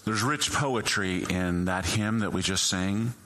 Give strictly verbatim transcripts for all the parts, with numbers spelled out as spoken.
There's rich poetry in that hymn that we just sang.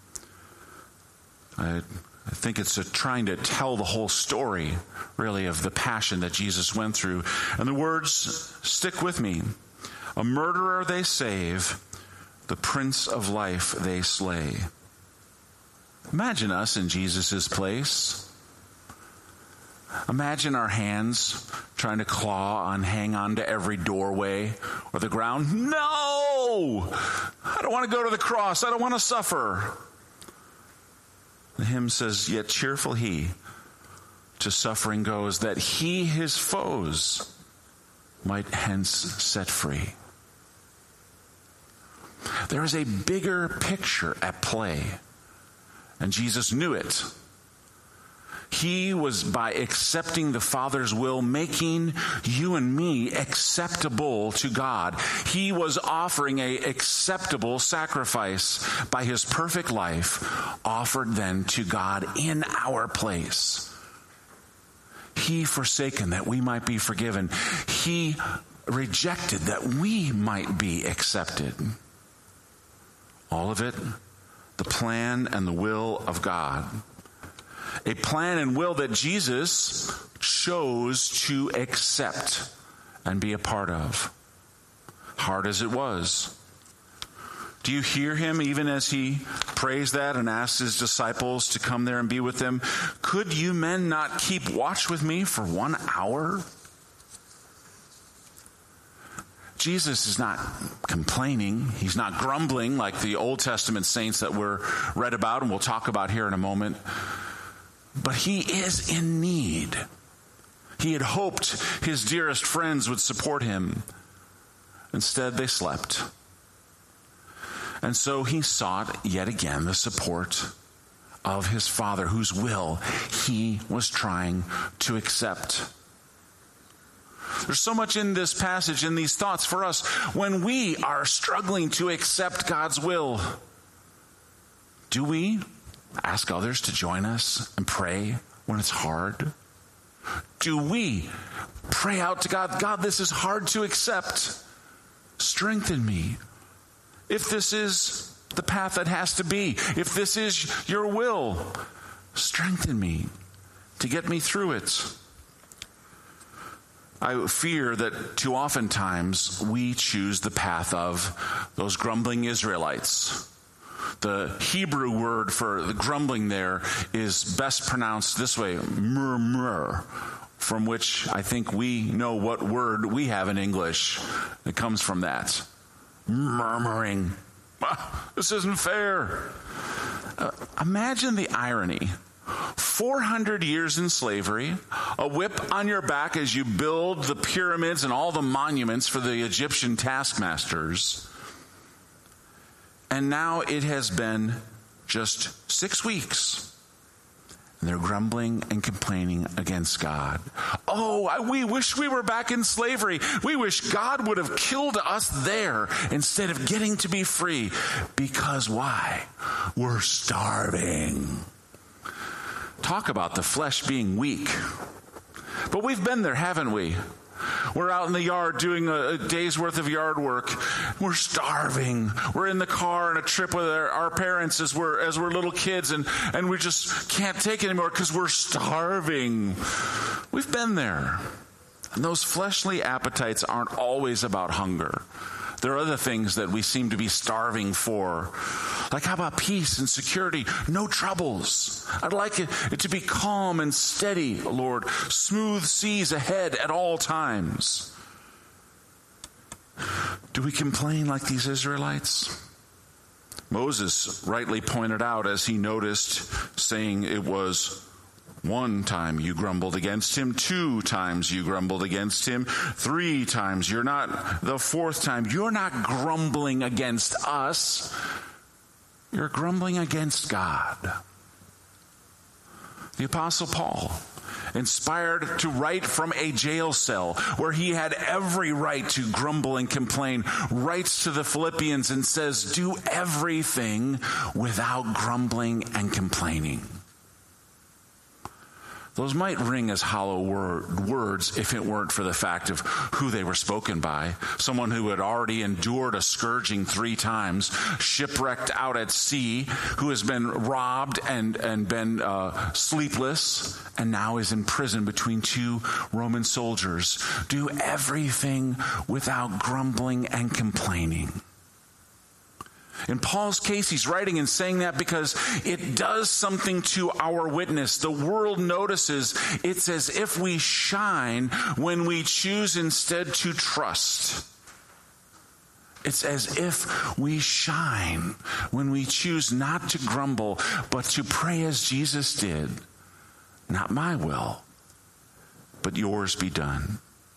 I, I think it's a, trying to tell the whole story, really, of the passion that Jesus went through. And the words stick with me. A murderer they save, the Prince of Life they slay. Imagine us in Jesus' place. Imagine our hands trying to claw on, hang on to every doorway or the ground. No! I don't want to go to the cross. I don't want to suffer. The hymn says, yet cheerful he to suffering goes, that he his foes might hence set free. There is a bigger picture at play, and Jesus knew it. He was, by accepting the Father's will, making you and me acceptable to God. He was offering a acceptable sacrifice by his perfect life, offered then to God in our place. He forsaken that we might be forgiven. He rejected that we might be accepted. All of it, the plan and the will of God. A plan and will that Jesus chose to accept and be a part of. Hard as it was. Do you hear him even as he prays that and asks his disciples to come there and be with them? Could you men not keep watch with me for one hour? Jesus is not complaining. He's not grumbling like the Old Testament saints that we're read about and we'll talk about here in a moment. But he is in need. He had hoped his dearest friends would support him. Instead, they slept. And so he sought yet again the support of his Father, whose will he was trying to accept. There's so much in this passage, in these thoughts for us, when we are struggling to accept God's will. Do we ask others to join us and pray when it's hard? Do we pray out to God, God, this is hard to accept. Strengthen me. If this is the path that has to be, if this is your will, strengthen me to get me through it. I fear that too often times we choose the path of those grumbling Israelites. The Hebrew word for the grumbling there is best pronounced this way, murmur, from which I think we know what word we have in English that comes from that. Murmuring. Ah, this isn't fair. Uh, imagine the irony. four hundred years in slavery, a whip on your back as you build the pyramids and all the monuments for the Egyptian taskmasters. And now it has been just six weeks. And they're grumbling and complaining against God. Oh, I, we wish we were back in slavery. We wish God would have killed us there instead of getting to be free. Because why? We're starving. Talk about the flesh being weak. But we've been there, haven't we? We're out in the yard doing a, a day's worth of yard work. We're starving. We're in the car on a trip with our, our parents as we're as we're little kids, and, and we just can't take it anymore because we're starving. We've been there. And those fleshly appetites aren't always about hunger. There are other things that we seem to be starving for. Like, how about peace and security? No troubles. I'd like it, it to be calm and steady, Lord. Smooth seas ahead at all times. Do we complain like these Israelites? Moses rightly pointed out as he noticed, saying it was one time you grumbled against him, two times you grumbled against him, three times. You're not, the fourth time, you're not grumbling against us. You're grumbling against God. The Apostle Paul, inspired to write from a jail cell where he had every right to grumble and complain, writes to the Philippians and says, do everything without grumbling and complaining. those might ring as hollow word, words if it weren't for the fact of who they were spoken by. Someone who had already endured a scourging three times, shipwrecked out at sea, who has been robbed and, and been uh, sleepless, and now is in prison between two Roman soldiers. Do everything without grumbling and complaining. In Paul's case, he's writing and saying that because it does something to our witness. The world notices it's as if we shine when we choose instead to trust. It's as if we shine when we choose not to grumble, but to pray as Jesus did. Not my will, but yours be done.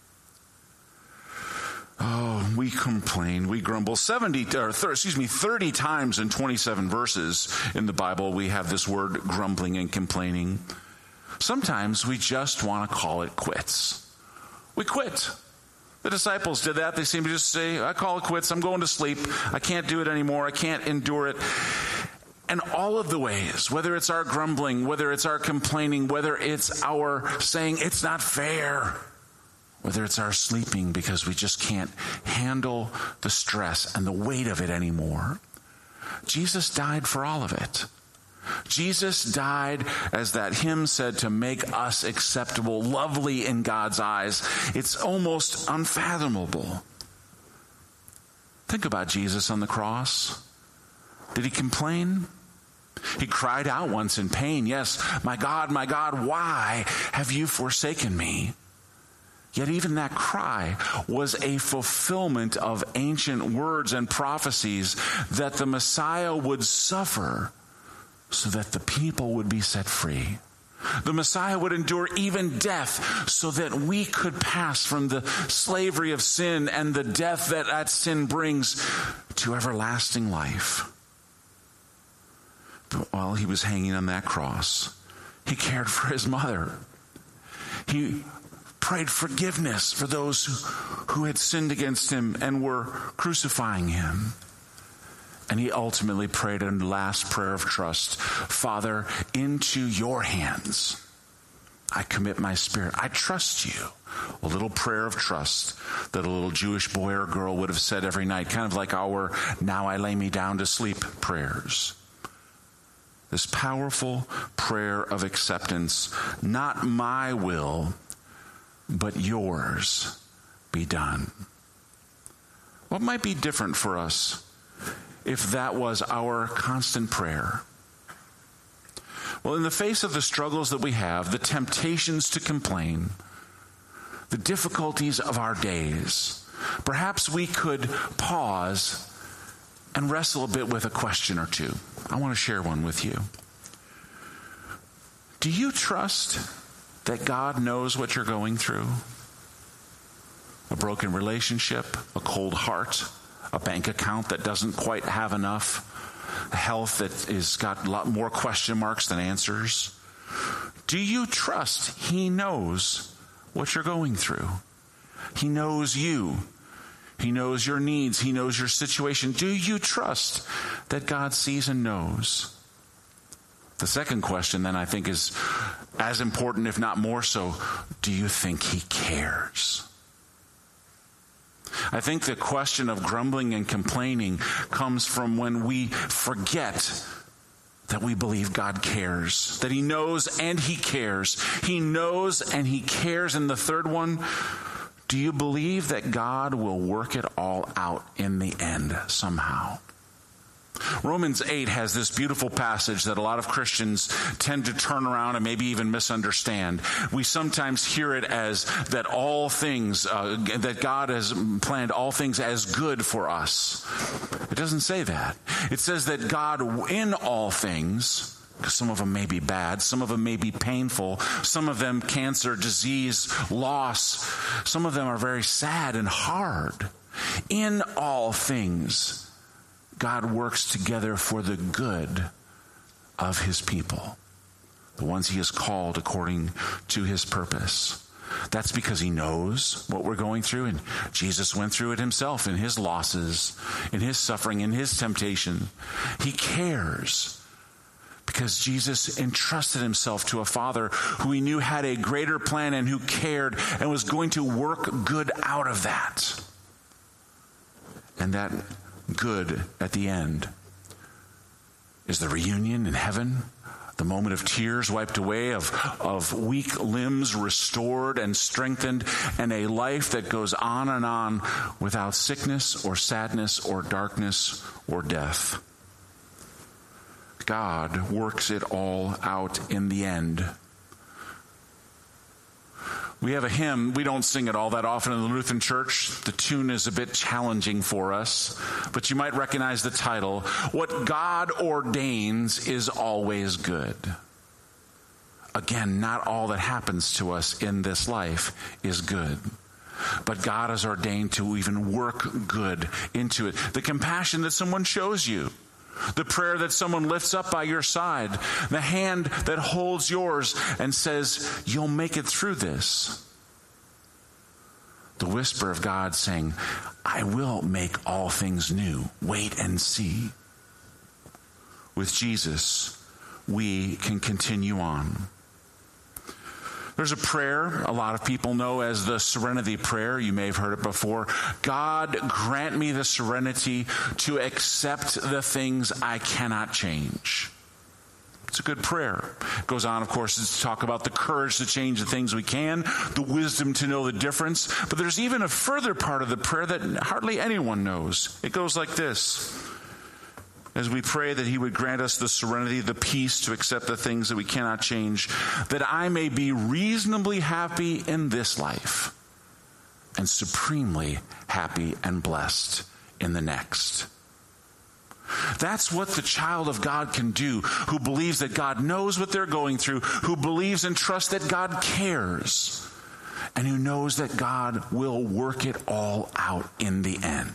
Oh, we complain, we grumble. seventy, or th- excuse me, thirty times in twenty-seven verses in the Bible, we have this word grumbling and complaining. Sometimes we just want to call it quits. We quit. The disciples did that. They seem to just say, I call it quits. I'm going to sleep. I can't do it anymore. I can't endure it. And all of the ways, whether it's our grumbling, whether it's our complaining, whether it's our saying it's not fair, whether it's our sleeping because we just can't handle the stress and the weight of it anymore, Jesus died for all of it. Jesus died, as that hymn said, to make us acceptable, lovely in God's eyes. It's almost unfathomable. Think about Jesus on the cross. Did he complain? He cried out once in pain, yes, my God, my God, why have you forsaken me? Yet even that cry was a fulfillment of ancient words and prophecies that the Messiah would suffer so that the people would be set free. The Messiah would endure even death so that we could pass from the slavery of sin and the death that that sin brings to everlasting life. But while he was hanging on that cross, he cared for his mother. He prayed forgiveness for those who, who had sinned against him and were crucifying him. And he ultimately prayed a last prayer of trust. Father, into your hands I commit my spirit. I trust you. A little prayer of trust that a little Jewish boy or girl would have said every night, kind of like our now I lay me down to sleep prayers. This powerful prayer of acceptance, not my will, but yours be done. What might be different for us if that was our constant prayer? Well, in the face of the struggles that we have, the temptations to complain, the difficulties of our days, perhaps we could pause and wrestle a bit with a question or two. I want to share one with you. Do you trust that God knows what you're going through? A broken relationship, a cold heart, a bank account that doesn't quite have enough, a health that is got a lot more question marks than answers. Do you trust he knows what you're going through? He knows you. He knows your needs. He knows your situation. Do you trust that God sees and knows? The second question then I think is as important, if not more so. Do you think he cares? I think the question of grumbling and complaining comes from when we forget that we believe God cares, that he knows and he cares. He knows and he cares. And the third one, do you believe that God will work it all out in the end somehow? Romans eight has this beautiful passage that a lot of Christians tend to turn around and maybe even misunderstand. We sometimes hear it as that all things, uh, that God has planned all things as good for us. It doesn't say that. It says that God in all things, because some of them may be bad, some of them may be painful, some of them cancer, disease, loss, some of them are very sad and hard. In all things, God works together for the good of his people, the ones he has called according to his purpose. That's because he knows what we're going through, and Jesus went through it himself in his losses, in his suffering, in his temptation. He cares. Because Jesus entrusted himself to a Father who he knew had a greater plan and who cared and was going to work good out of that. And that good at the end is the reunion in heaven, the moment of tears wiped away, of, of weak limbs restored and strengthened, and a life that goes on and on without sickness or sadness or darkness or death. God works it all out in the end. We have a hymn. We don't sing it all that often in the Lutheran Church. The tune is a bit challenging for us, but you might recognize the title. What God ordains is always good. Again, not all that happens to us in this life is good, but God has ordained to even work good into it. The compassion that someone shows you, the prayer that someone lifts up by your side, the hand that holds yours and says, you'll make it through this. The whisper of God saying, I will make all things new. Wait and see. With Jesus, we can continue on. There's a prayer a lot of people know as the Serenity Prayer. You may have heard it before. God, grant me the serenity to accept the things I cannot change. It's a good prayer. It goes on, of course, to talk about the courage to change the things we can, the wisdom to know the difference. But there's even a further part of the prayer that hardly anyone knows. It goes like this. As we pray that he would grant us the serenity, the peace to accept the things that we cannot change, that I may be reasonably happy in this life and supremely happy and blessed in the next. That's what the child of God can do, who believes that God knows what they're going through, who believes and trusts that God cares, and who knows that God will work it all out in the end.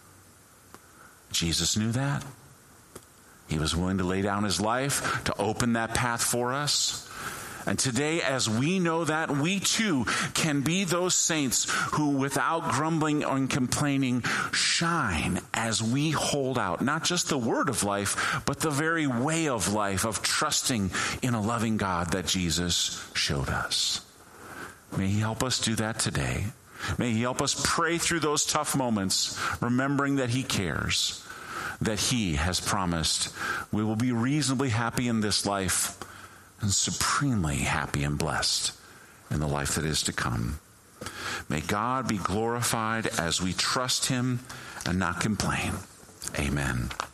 Jesus knew that. He was willing to lay down his life to open that path for us. And today, as we know that, we too can be those saints who, without grumbling and complaining, shine as we hold out not just the word of life, but the very way of life of trusting in a loving God that Jesus showed us. May he help us do that today. May he help us pray through those tough moments, remembering that he cares, that he has promised we will be reasonably happy in this life and supremely happy and blessed in the life that is to come. May God be glorified as we trust him and not complain. Amen.